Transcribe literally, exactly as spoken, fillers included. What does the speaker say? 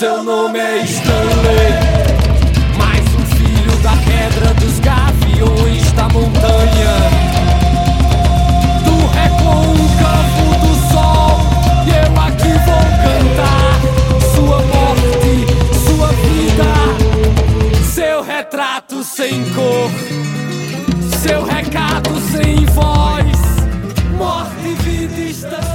Seu nome é Stanley, mais um filho da pedra, dos gaviões da montanha, do recôncavo do sol. E eu aqui vou cantar sua morte, sua vida, seu retrato sem cor, seu recado sem voz. Morte, vida, estação.